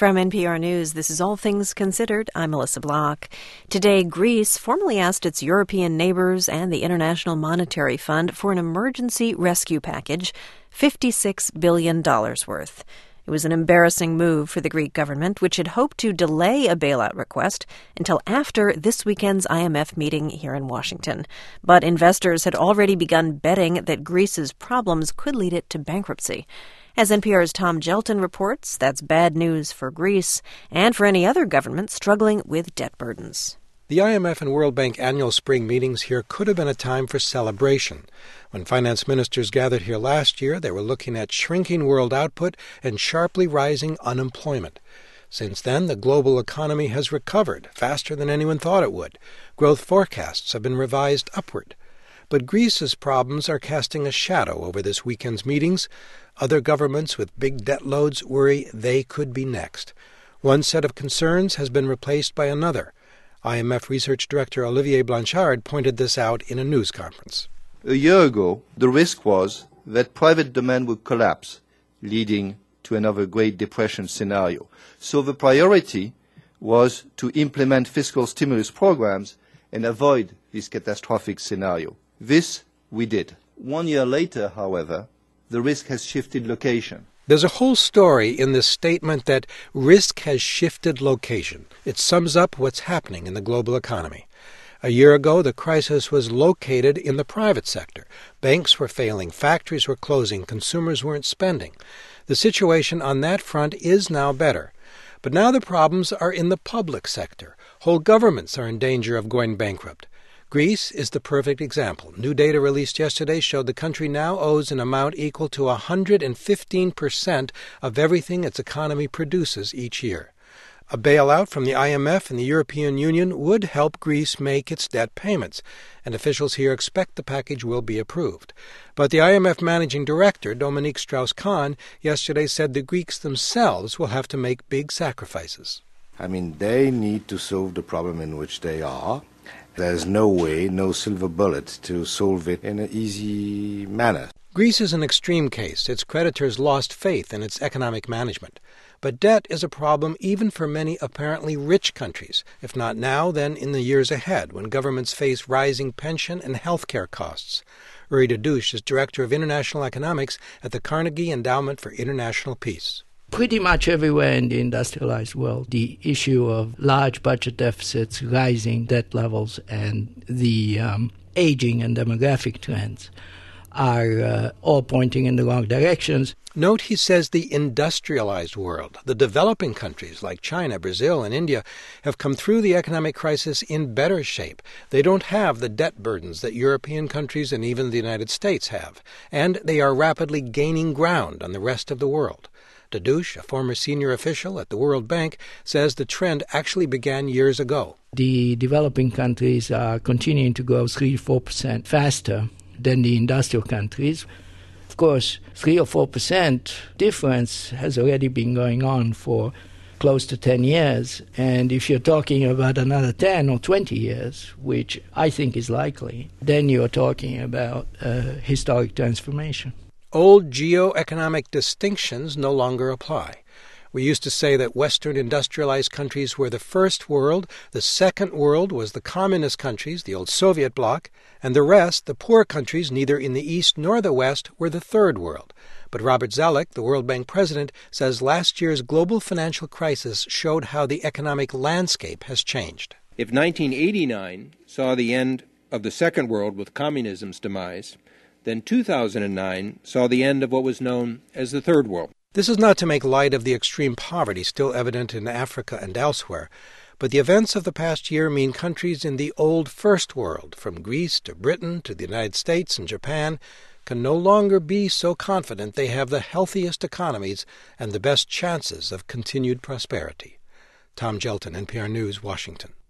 From NPR News, this is All Things Considered. I'm Melissa Block. Today, Greece formally asked its European neighbors and the International Monetary Fund for an emergency rescue package, $56 billion worth. It was an embarrassing move for the Greek government, which had hoped to delay a bailout request until after this weekend's IMF meeting here in Washington. But investors had already begun betting that Greece's problems could lead it to bankruptcy. As NPR's Tom Gelton reports, that's bad news for Greece and for any other government struggling with debt burdens. The IMF and World Bank annual spring meetings here could have been a time for celebration. When finance ministers gathered here last year, they were looking at shrinking world output and sharply rising unemployment. Since then, the global economy has recovered faster than anyone thought it would. Growth forecasts have been revised upward. But Greece's problems are casting a shadow over this weekend's meetings. Other governments with big debt loads worry they could be next. One set of concerns has been replaced by another. IMF Research Director Olivier Blanchard pointed this out in a news conference. A year ago, the risk was that private demand would collapse, leading to another Great Depression scenario. So the priority was to implement fiscal stimulus programs and avoid this catastrophic scenario. This we did. 1 year later, however, the risk has shifted location. There's a whole story in this statement that risk has shifted location. It sums up what's happening in the global economy. A year ago, the crisis was located in the private sector. Banks were failing, factories were closing, consumers weren't spending. The situation on that front is now better. But now the problems are in the public sector. Whole governments are in danger of going bankrupt. Greece is the perfect example. New data released yesterday showed the country now owes an amount equal to 115% of everything its economy produces each year. A bailout from the IMF and the European Union would help Greece make its debt payments, and officials here expect the package will be approved. But the IMF managing director, Dominique Strauss-Kahn, yesterday said the Greeks themselves will have to make big sacrifices. They need to solve the problem in which they are. There's no way, no silver bullet to solve it in an easy manner. Greece is an extreme case. Its creditors lost faith in its economic management. But debt is a problem even for many apparently rich countries, if not now, then in the years ahead, when governments face rising pension and health care costs. Uri Dadush is Director of International Economics at the Carnegie Endowment for International Peace. Pretty much everywhere in the industrialized world, the issue of large budget deficits, rising debt levels, and the aging and demographic trends are all pointing in the wrong directions. Note, he says, the industrialized world, the developing countries like China, Brazil, and India, have come through the economic crisis in better shape. They don't have the debt burdens that European countries and even the United States have, and they are rapidly gaining ground on the rest of the world. Dadush, a former senior official at the World Bank, says the trend actually began years ago. The developing countries are continuing to grow 3-4% faster than the industrial countries. Of course, 3 or 4% difference has already been going on for close to 10 years. And if you're talking about another 10 or 20 years, which I think is likely, then you're talking about a historic transformation. Old geo-economic distinctions no longer apply. We used to say that Western industrialized countries were the first world, the second world was the communist countries, the old Soviet bloc, and the rest, the poor countries, neither in the East nor the West, were the third world. But Robert Zoellick, the World Bank president, says last year's global financial crisis showed how the economic landscape has changed. If 1989 saw the end of the second world with communism's demise, then 2009 saw the end of what was known as the third world. This is not to make light of the extreme poverty still evident in Africa and elsewhere, but the events of the past year mean countries in the old first world, from Greece to Britain to the United States and Japan, can no longer be so confident they have the healthiest economies and the best chances of continued prosperity. Tom Gelton, NPR News, Washington.